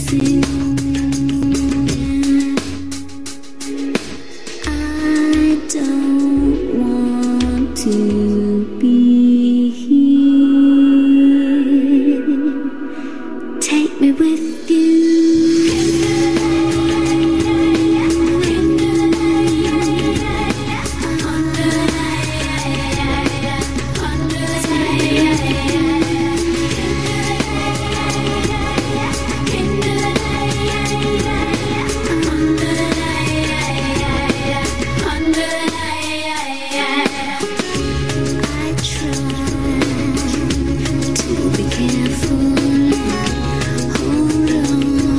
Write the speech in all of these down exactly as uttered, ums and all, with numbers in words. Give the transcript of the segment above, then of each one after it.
Hold on.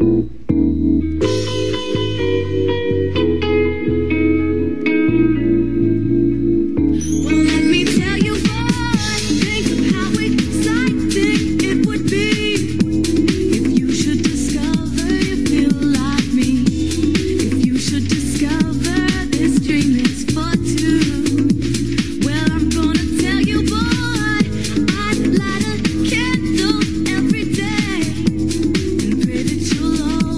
Light a candle every day and pray that you'll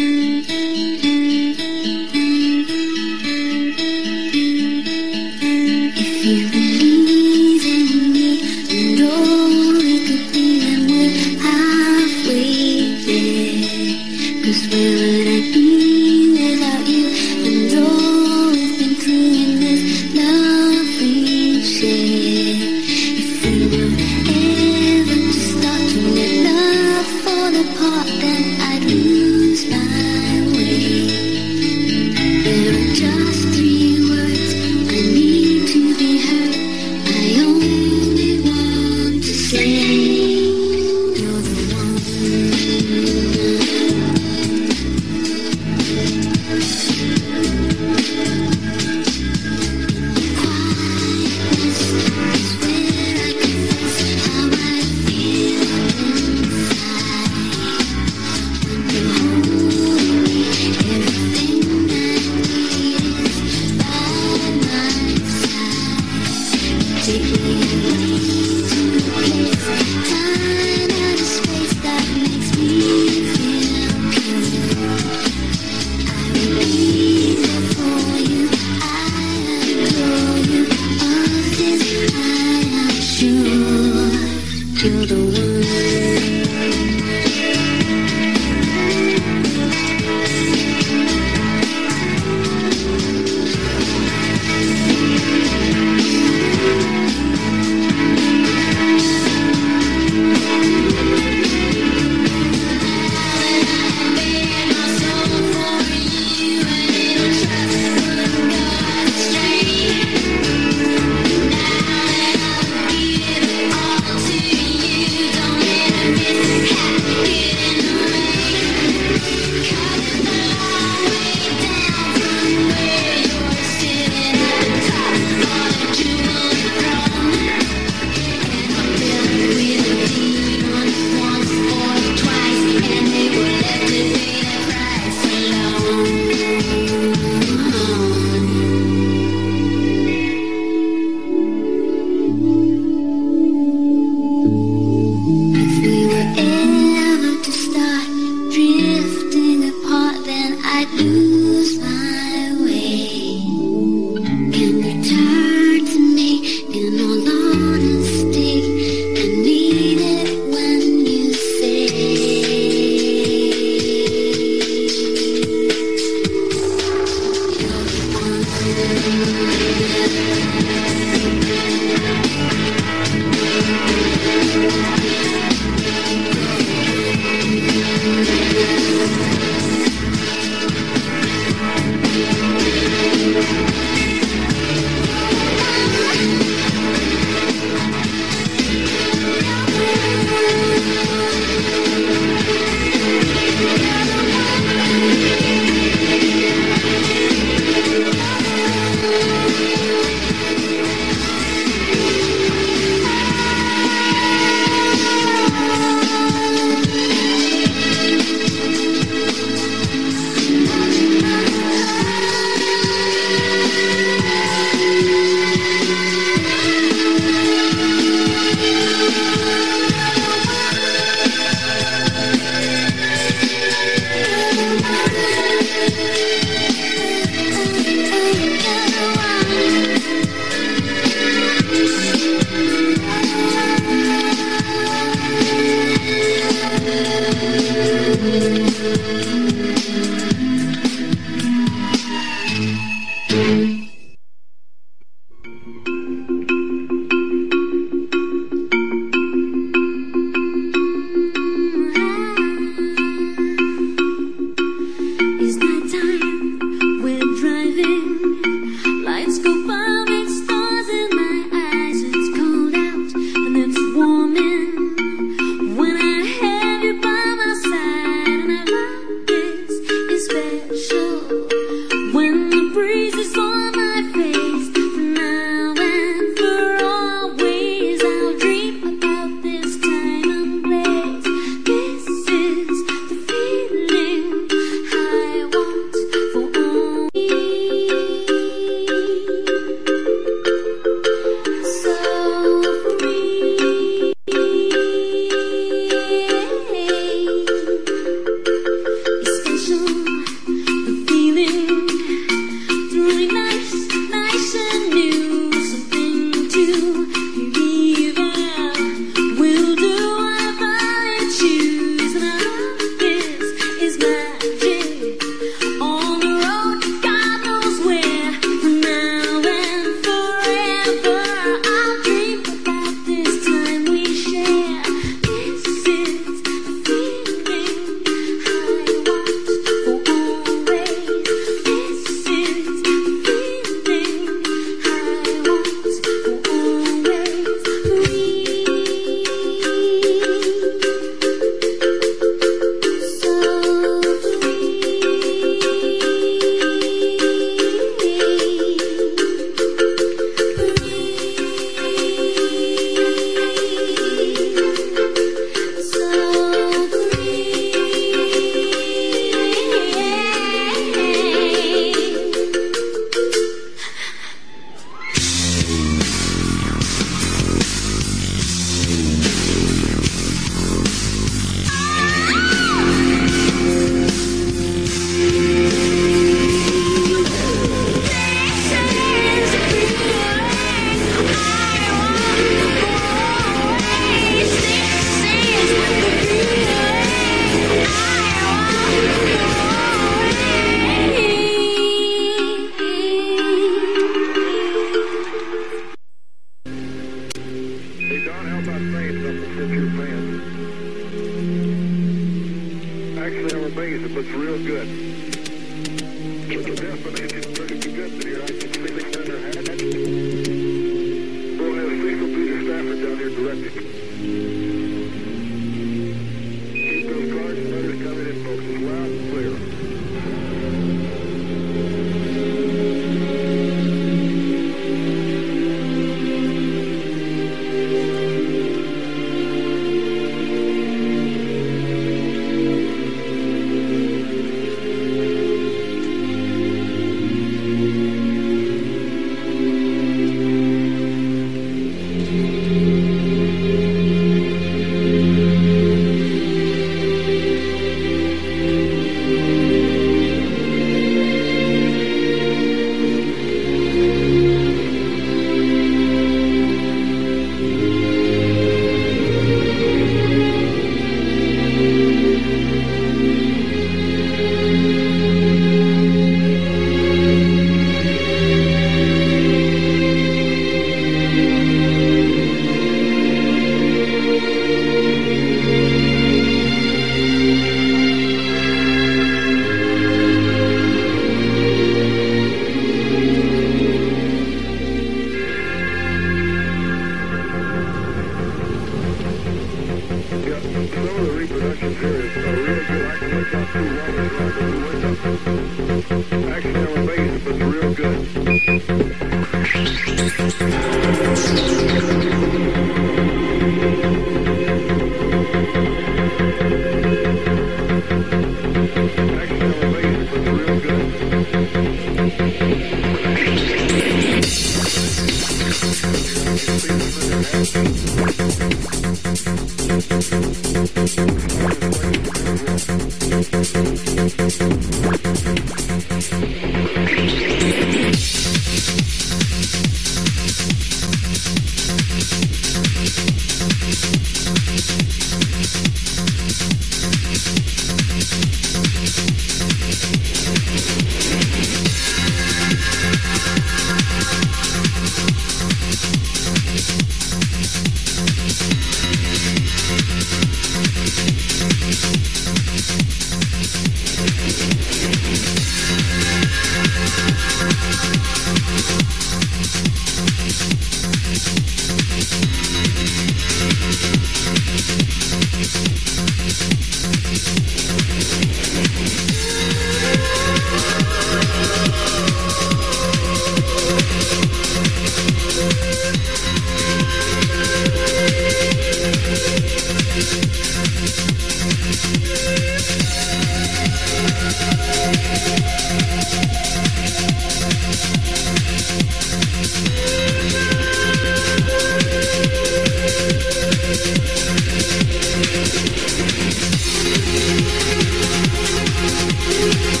We'll be right back.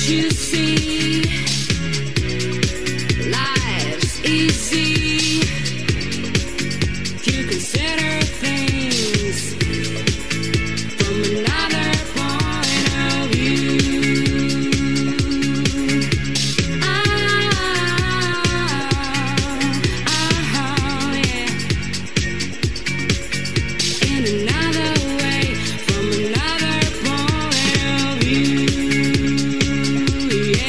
Yeah.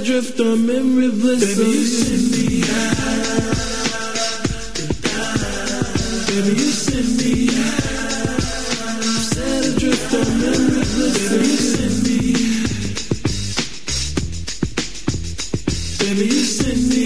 adrift on memory bliss. Baby, you send me out. Baby, you send me out. Set adrift on memory bliss. Baby, you send me. Baby, you send me.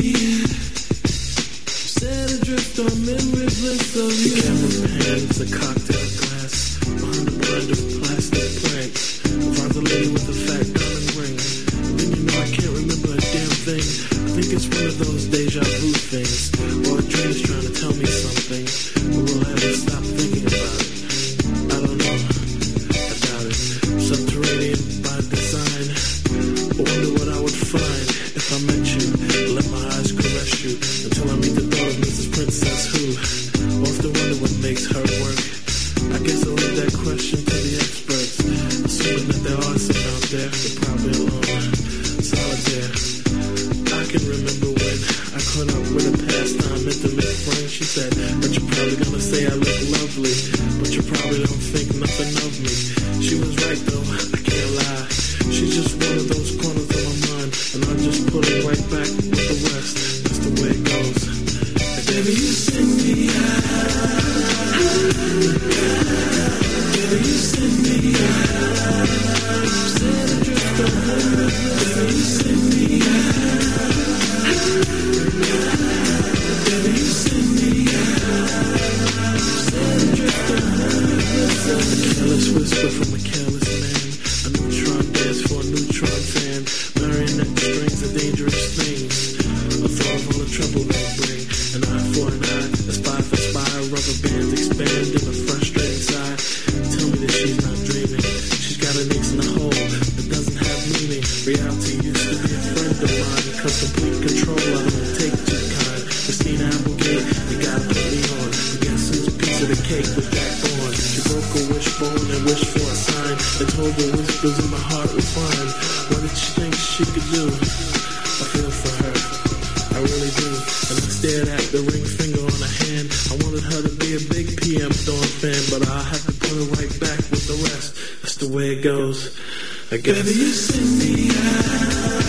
Set adrift on memory bliss of you. The camera pans a cocktail glass behind a blind of plastic planks. Finds a lady with a fat diamond ring. And then you know I can't remember a damn thing. I think it's one of those deja vu things. Or a dream is trying to tell me something, but will I ever stop thinking about it? I don't know. I doubt it. Subterranean by design. I wonder what I would find if I met you. Let my eyes caress you until I meet the thought of Missus Princess Who. Often wonder what makes her work. I guess I'll leave that question to the experts. Assuming that there are some out there, they're probably alone, solitaire. I can remember when I caught up with a pastime intimate friend. She said that you're probably gonna say I look lovely, but you probably don't think nothing of me. She was right though, I can't lie. She's just one of those corners of my mind, and I just put it right back with the rest. That's the way it goes. And baby, you send me out. Baby, you send me out. Set adrift on memory bliss. Baby, you send me out. Baby, you send me out. Set adrift on memory bliss. A careless whisper from a careless man. A neutron dance for a neutron fan. Marionette strings are dangerous things. A thought of all the trouble they bring. An eye for an eye, a spy for spy. Rubber bands expand in a frustrating sigh. Tell me that she's not dreaming. She's got an ace in a hole that doesn't have meaning. Reality used to be a friend of mine. Cause complete control I don't take too kind. Christina Applegate, you gotta put me on. But guess whose piece of the cake was Jack Bourne? She broke a wishbone and wished for a sign. And told the whispers in my heart were fine. What did she think she could do? I feel for her, I really do. And I stared at the ring finger on her hand. I wanted her to be a big P M Dawn fan, but I have to put her right back with the rest. That's the way it goes, I guess. Baby, you send me out.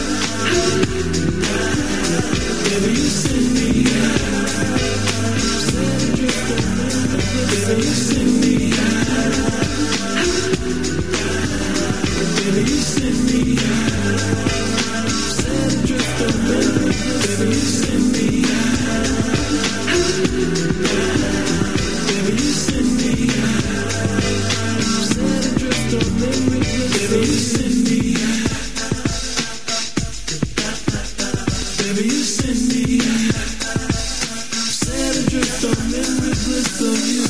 Baby, you send me out. Set adrift on memory bliss. Baby, you send me out. Baby, you send me out. Set adrift on memory bliss. Baby, you send me out. Baby, you send me out. Set adrift on memory bliss. Baby, you send me out. Baby, you send me out. Set adrift on memory bliss of you.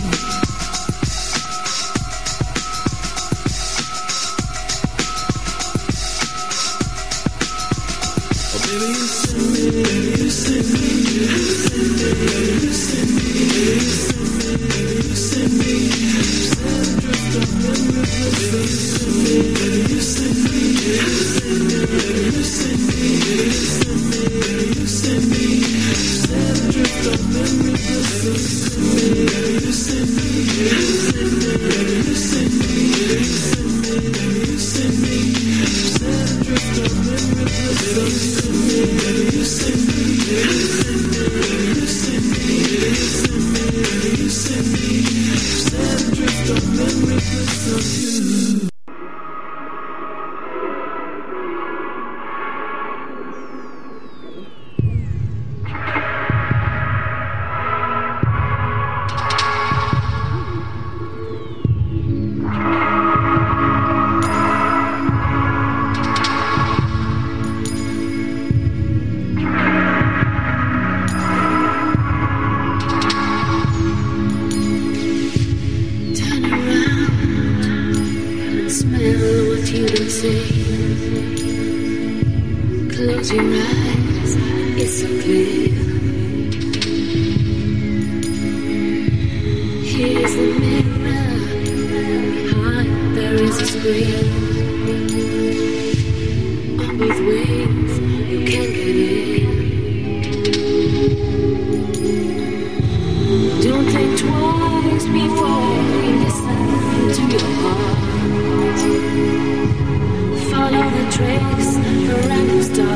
Baby, you send me, baby, you send me, baby, you send me, baby, you send me, baby, you send me, set adrift on memory bliss. Baby, you send me, baby, you send me, baby, you send me, baby, you send me, set adrift on memory bliss. Baby, you send me, baby, you send me, baby, you send me, baby, you send me, set adrift on memory bliss. Baby, you send me, baby, you send me, baby, you send me, baby, you send me, baby, you send me, set adrift on memory bliss of you. Close your eyes, it's so clear. Here's the mirror, behind there is a screen. On both ways, you can get in. Don't think twice before you listen to your heart. Follow the trace, the random star.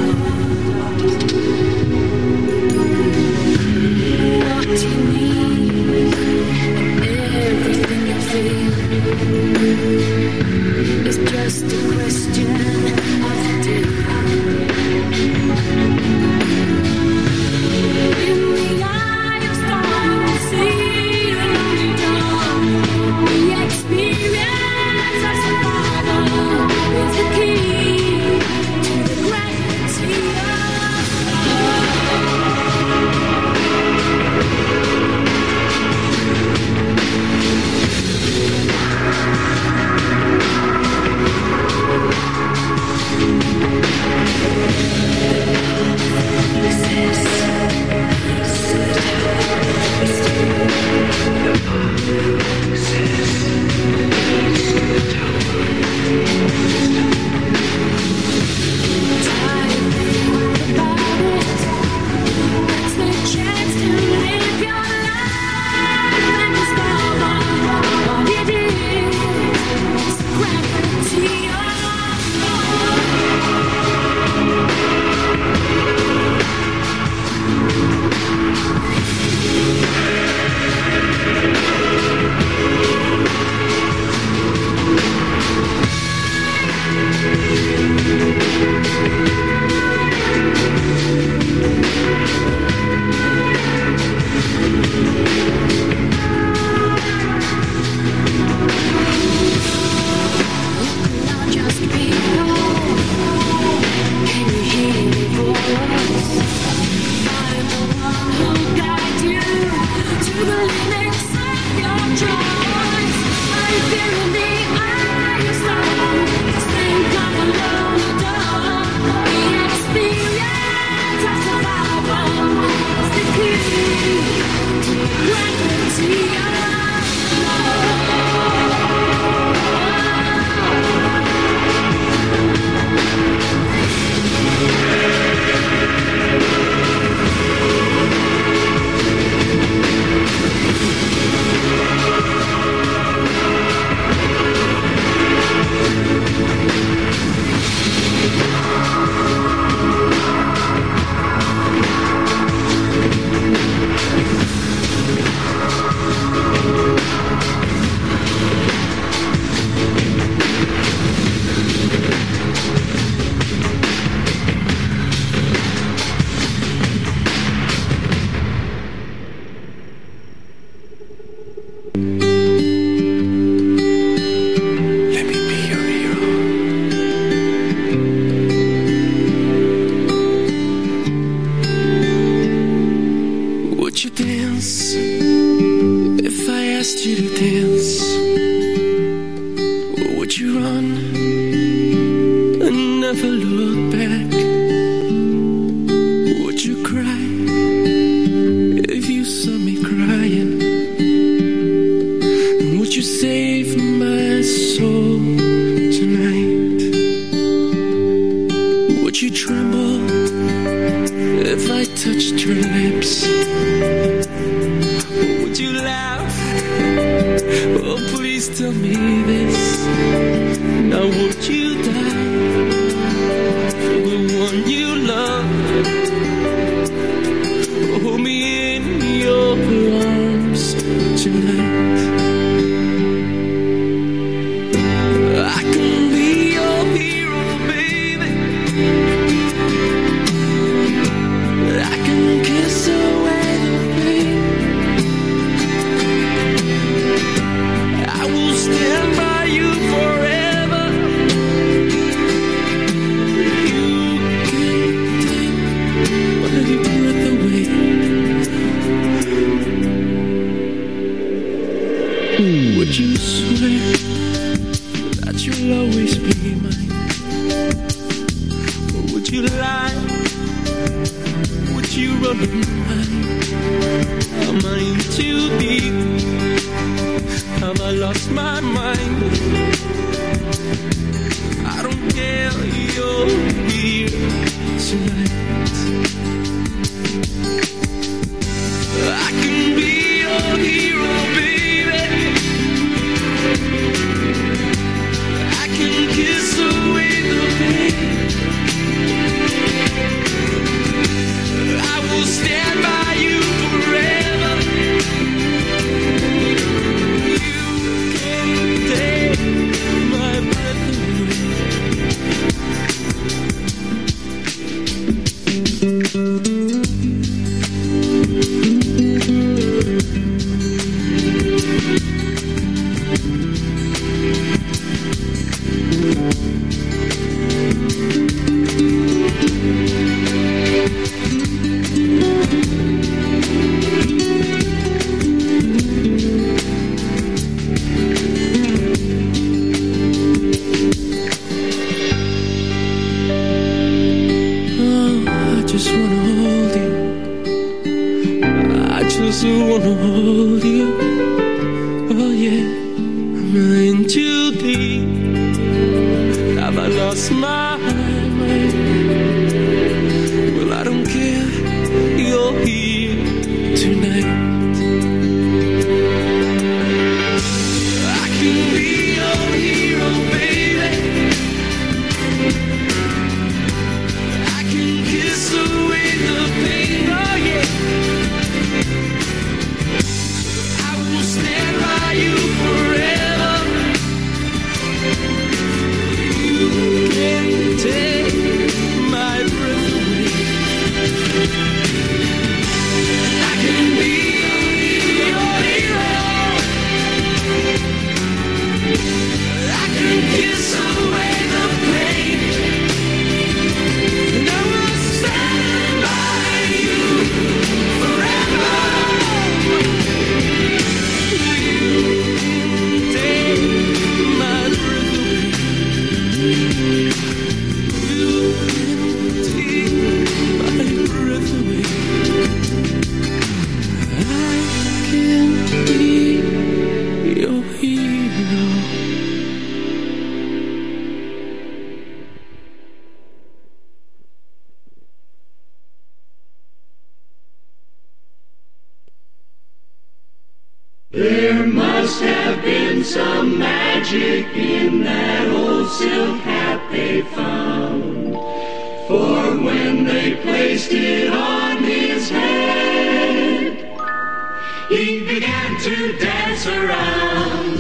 My breath away. just wanna hold you. I just wanna hold you. Oh yeah, I'm in too deep. Have I lost my mind? Well, I don't care. You're here tonight. I can be your hero, baby. I can kiss away the pain, oh yeah. I will stand by you forever. You can take my breath away. I can be your hero. I can kiss away the pain. And I will stand by you forever. You can take my breath away. You can take my breath away. I can be your hero. There must have been some magic in that old silk hat they found, for when they placed it on his head, he began to dance around.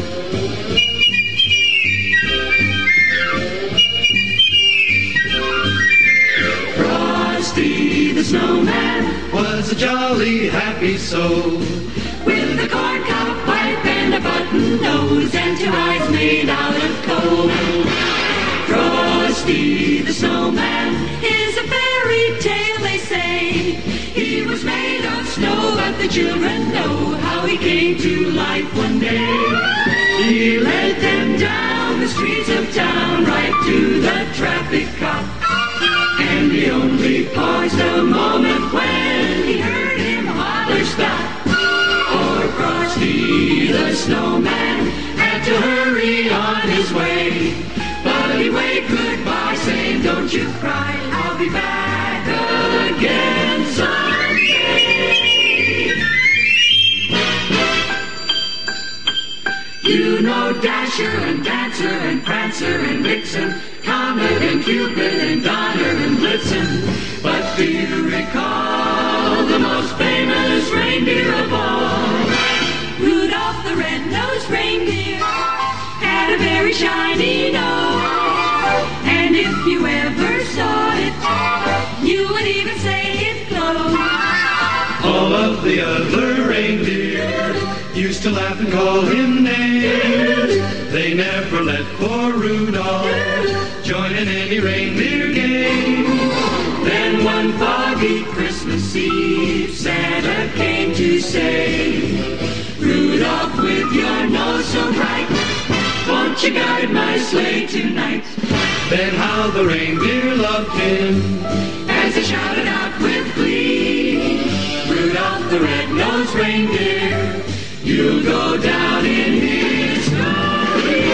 Frosty the Snowman was a jolly happy soul, with a corncob pipe and a button nose and two eyes made out of coal. Frosty the Snowman is a fairy tale, they say. He was made of snow, but the children know how he came to life one day. He led them down the streets of town, right to the traffic cop. And he only paused a moment when he heard him holler stop. For Frosty the Snowman had to hurry on his way. But he waved goodbye, saying, don't you cry, I'll be back again someday. You know Dasher and Dancer and Prancer and Vixen, Comet and Cupid and Donner and Blitzen. But do you recall the most famous reindeer of all? Rudolph the red-nosed reindeer had a very shiny nose, and if you ever saw it, you would even say it glowed. All of the other reindeer used to laugh and call him names. They never let poor Rudolph join in any reindeer game. Then one foggy Christmas Eve, Santa came to say, Rudolph, with your nose so bright, won't you guide my sleigh tonight? Then how the reindeer loved him as he shouted out with glee, Rudolph the red-nosed reindeer, you'll go down in history.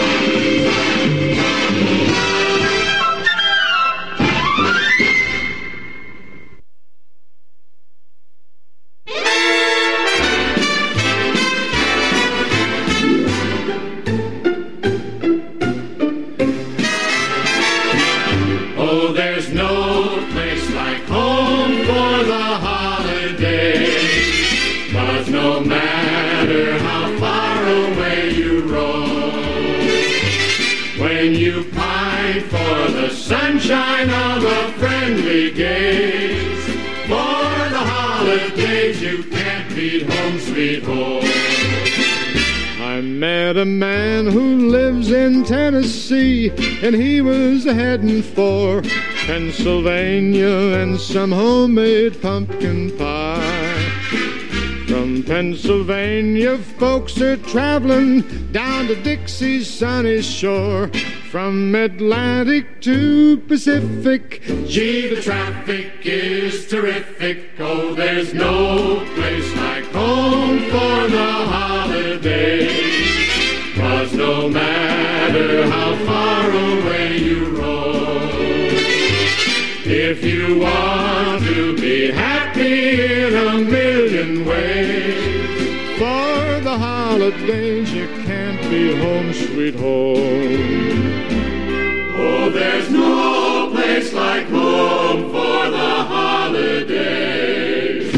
Oh, there's no place like home for the holidays, but no matter how far away you roam, when you pine for the sunshine of a friendly gaze, for the holidays you can't beat home sweet home. I met a man who lives in Tennessee, and he was heading for Pennsylvania and some homemade pumpkin pie. From Pennsylvania, folks are traveling down to Dixie's sunny shore. From Atlantic to Pacific, gee, the traffic is terrific. Oh, there's no place like home for the holidays. 'Cause no matter how far away you roam, if you want to be happy in a million ways, for the holidays you can't be home, sweet home. Oh, there's no place like home for the holidays.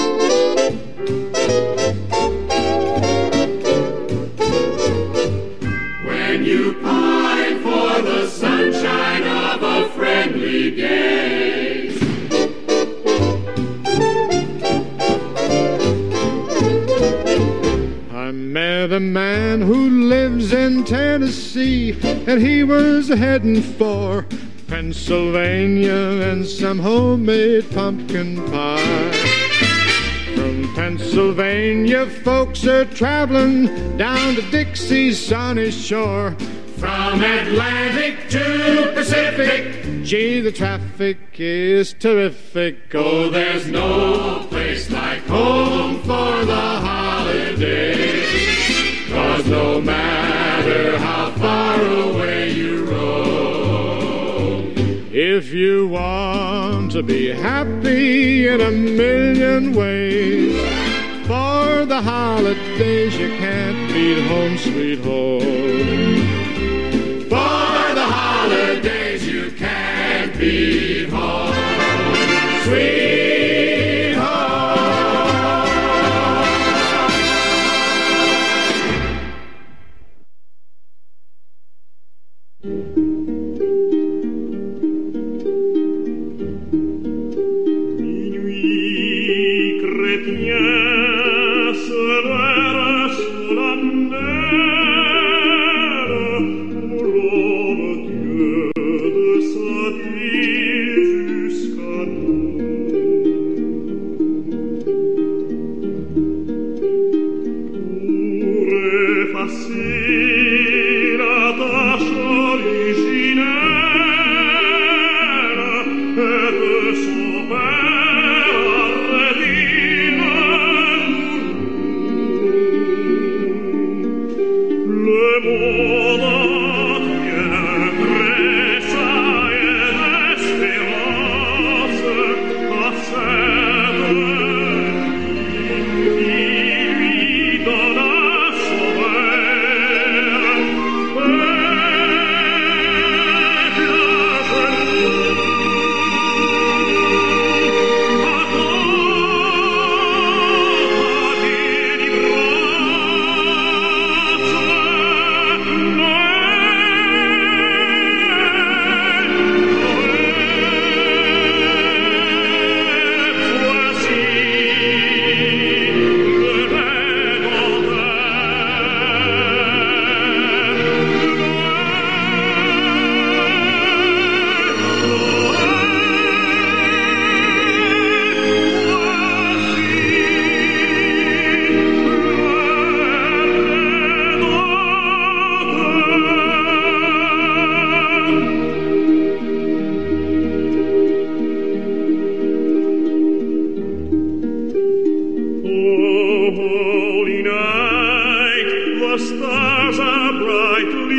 When you pine for the sunshine of a friendly gaze, I met a man who lives in Tennessee, and he was heading for Pennsylvania and some homemade pumpkin pie. From Pennsylvania, folks are traveling down to Dixie's sunny shore. from Atlantic to Pacific, gee, the traffic is terrific. Oh, there's no place like home for the holidays. 'Cause no matter how far away you roam, if you want to be happy in a million ways, for the holidays you can't beat home, sweet home. For the holidays you can't beat home, sweet home. Minuit chrétien se lève solennel, pour l'homme Dieu de sa vie jusqu'à nous. Pour effacer la tâche originelle et de son père redire le monde entier tressaille d'espérance à cette qui lui donna son verre. The stars are brightly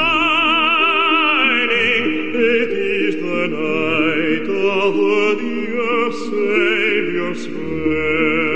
shining. It is the night of the dear Savior's birth.